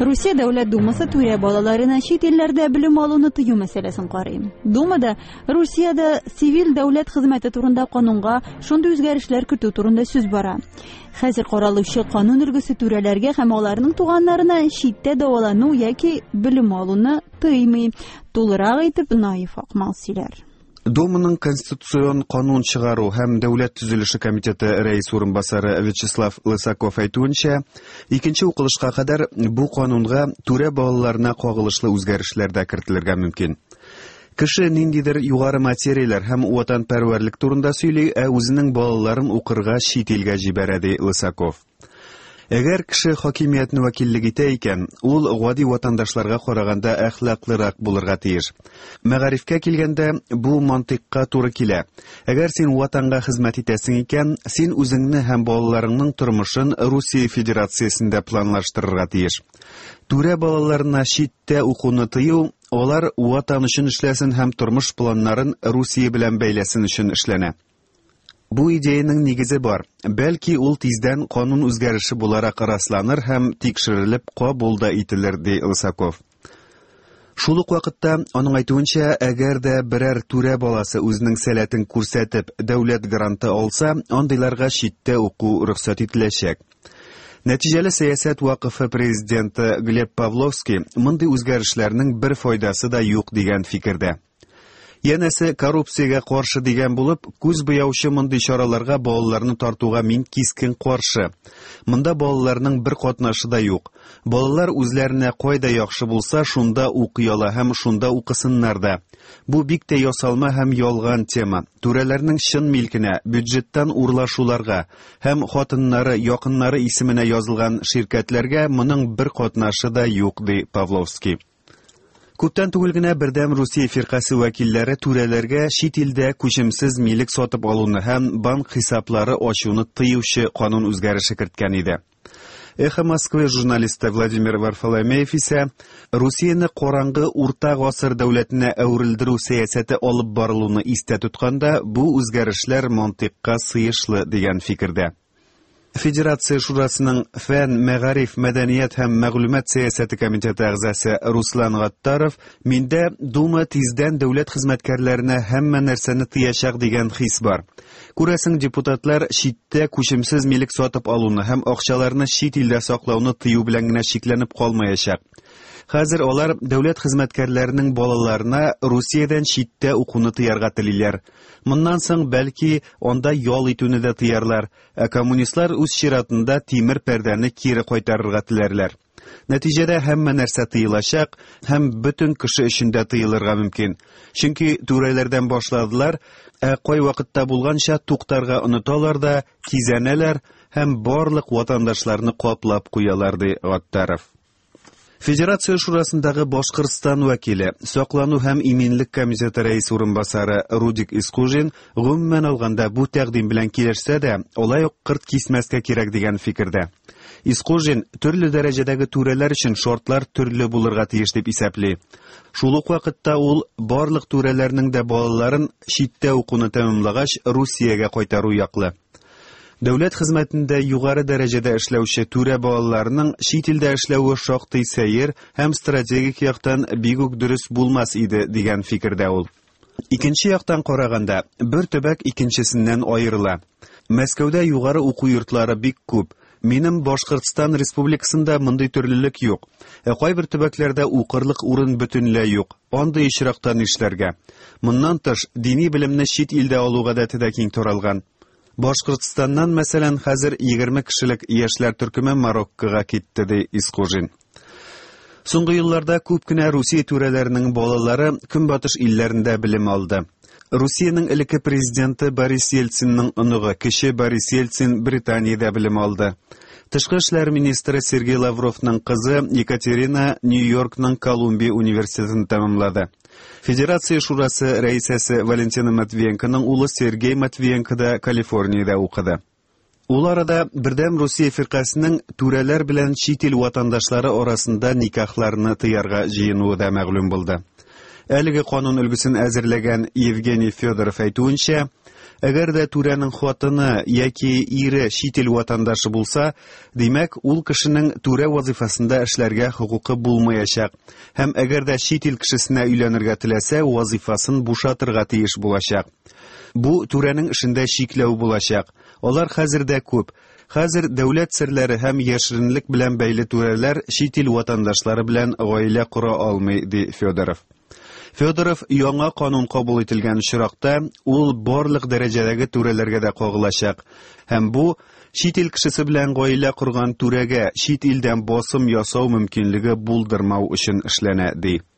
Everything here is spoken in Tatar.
Русия Дәүләт Думасы түрә балаларына чит илләрдә белем алуны тыю мәсьәләсен карый. Думада Русиядә цивил дәүләт хезмәте турында канунга шундый үзгәрешләр кертү турында сүз бара. Хәзер каралучы канун өлгесе түрәләргә һәм аларның туганнарына читтә дәвалану яки белем алуны тыймый. Тулырак әйтеп Наиф Акмал сөйләр. Думаның конституцион канун чыгару һәм дәүләт төзелеше комитеты рәис урынбасары Вячеслав Лысаков әйтүенчә, икенче укылышка кадәр бу канунга түрә балаларына кагылышлы үзгәрешләр дә кертелергә мөмкин. Кеше ниндидер югары материялар һәм ватанпәрвәрлек турында сөйли, үзенең балаларын укырга чит илгә җибәрә, ди Лысаков. Әгәр кеше хакимиятне вәкиллек итә икән, ул гади ватандашларга караганда әхлаклырак булырга тиеш. Мәгарифкә килгәндә, бу мантыйкка туры килә. Әгәр син ватанга хезмәт итәсең икән, син үзеңне һәм балаларыңның тормышын Русия Федерациясендә планлаштырырга тиеш. Түрә балаларына читтә укуны тыю, алар ватан өчен эшләсен һәм тормыш планнарын Русия белән бәйләсен өчен эшләнә. Бу идеяның нигезе бар. Бәлки ул тиздән канун үзгәреше буларак расланыр һәм тикшерелеп кабул да ителер, ди Лысаков. Шул ук вакытта аның әйтүенчә, әгәр дә берәр түрә баласы үзенең сәләтен күрсәтеп дәүләт гранты алса, андыйларга читтә уку рөхсәт ителәчәк. Нәтиҗәле сәясәт вакыфы президенты Глеб Павловский мондый үзгәрешләрнең бер файдасы да юк дигән фикердә. Янәсе коррупциягә каршы дигән булып, күз буяучы мондый чараларга балаларны тартуга мин кискен каршы. Монда балаларның бер катнашы да юк. Балалар үзләренә кайда яхшы булса, шунда укый ала һәм шунда укысыннар да. Бу бик тә ясалма һәм ялган тема. Түрәләрнең чын милкенә, бюджеттан урлашуларга һәм хатыннары, якыннары исеменә язылган ширкәтләргә моның бер катнашы да юк, ди Павловский. Күптән түгел генә Бердәм Русия фиркасы вәкилләре түрәләргә чит илдә күчемсез милек сатып алуны һәм банк хисаплары ачуны тыючы канун үзгәреше керткән иде. Эхо Москвы журналисты Владимир Варфоломеев исә Русияне караңгы урта гасыр дәүләтенә әверелдерү сәясәте алып барылуны истә тотканда, бу үзгәрешләр мантыйкка сыешлы дигән фикердә. Федерация шурасының фән, мәгариф, мәдәният һәм мәгълүмат сәясәте комитеты әгъзасы Руслан Гаттаров миндә Дума тиздән дәүләт хезмәткәрләренә һәммә нәрсәне тыячак дигән хис бар. Күрәсең, депутатлар читтә күчемсез милек сатып алуны һәм акчаларны чит илдә саклауны тыю белән генә шикләнеп калмаячак. Хәзер алар дәүләт хезмәткәрләренең балаларына Русиядән читтә укуны тыярга телиләр. Моннан соң бәлки анда ял итүне дә тыярлар, коммунистлар үз чиратында тимер пәрдәне кире кайтарырга теләрләр. Нәтиҗәдә һәммә нәрсә тыелачак һәм бөтен кеше өчен дә тыелырга мөмкин. Чөнки түрәләрдән башладылар, кай вакытта булганча туктарга оныталар да, кизәнәләр һәм барлык ватандашларны каплап куялар, ди Гаттаров. Федерация шурасындагы Башкортстан вәкиле, саклану һәм иминлек комитеты рәис урынбасары Рудик Искужин гомумән алганда бу тәкъдим белән килешсә дә, алай ук кырт кисмәскә кирәк дигән фикердә. Искужин төрле дәрәҗәдәге түрәләр өчен шартлар төрле булырга тиеш дип исәпли. Шул ук вакытта ул барлык түрәләрнең дә балаларын читтә укуны тәмамлагач Русиягә кайтару яклы. Дәүләт хезмәтендә югары дәрәҗәдә эшләүче түрә балаларының чит илдә эшләүе шактый сәер һәм стратегик яктан бик үк дөрес булмас иде дигән фикердә ул. Икенче яктан караганда, бер төбәк икенчесеннән аерыла. Мәскәүдә югары уку йортлары бик күп. Минем Башкортстан Республикасында мондый төрлелек юк. Кайбер төбәкләрдә укырлык урын бөтенләй юк. Андый ичрактан эшләргә. Моннан тыш, дини белемне чит илдә алу гадәте дә киң таралган. Башкортстаннан, мәсәлән, хәзер 20 кешелек яшьләр төркеме Мароккога китте, ди Искужин. Соңгы елларда күп кенә Русия түрәләренең балалары көнбатыш илләрендә белем алды. Русиянең элекке президенты Борис Ельцинның оныгы, кече Борис Ельцин Британиядә белем алды. Тышкы эшләр министры Сергей Лавровның кызы Екатерина Нью-Йоркның Колумбия университетын тәмамлады. Федерация шурасы рәисәсе Валентина Матвиенконың улы Сергей Матвиенко да Калифорниядә укыды. Ул арада Бердәм Русия фиркасының түрәләр белән чит ил ватандашлары арасында никахларны тыярга җыенуы да мәгълүм булды. Әлеге канун өлгесен әзерләгән Евгений Федоров әйтүенчә, Әгәр дә түрәнең хатыны яки ире чит ил ватандашы булса, димәк, ул кешенең түрә вазифасында эшләргә хокукы булмаячак. Һәм әгәр дә чит ил кешесенә өйләнергә теләсә, вазифасын бушатырга тиеш булачак. Бу түрәнең эшендә шикләү булачак. Алар хәзердә күп. Хәзер дәүләт серләре һәм яшеренлек белән бәйле түрәләр чит ил ватандашлары белән гаилә кора алмый, ди Федоров. Федоров яңа канун кабул ителгән чиракта ул барлык дәрәҗәдәге түрәләргә дә кагылачак. Һәм бу чит ил кешесе белән гаилә корган түрәгә чит илдән басым ясау мөмкинлеге булдырмау өчен эшләнә, ди.